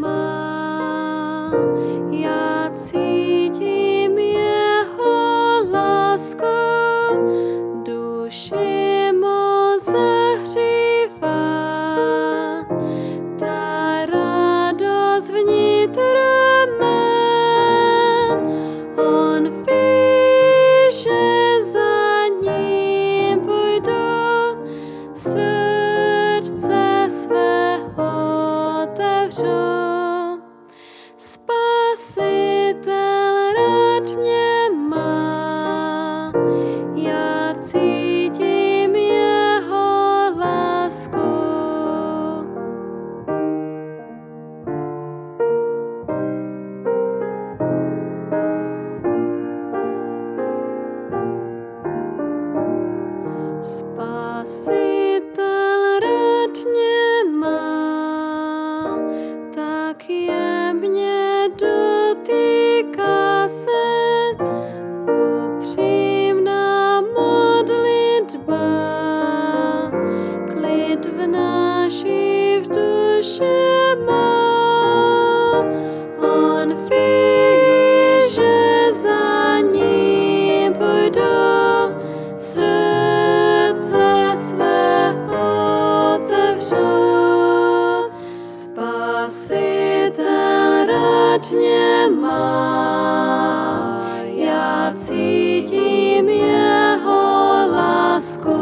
má. Já cítím jeho lásku, duši mou zahřívá. Ta radost vnitru mém, on ví, že za ním půjdu, srdce svého otevřu. Spasitel rád mě má, já cítím jeho lásku. Spasitel rád mě má, tak jemně dotýká se, upřímná modlitba, klid vnáší v duši má. On ví, že za ním půjdu, srdce svého otevřu. Spasitel rád mě má, já cítím jeho lásku.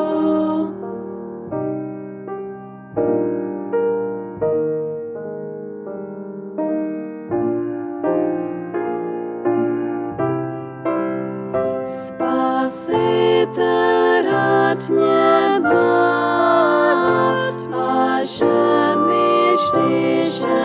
Spasitel rád mě má, a že mi vždy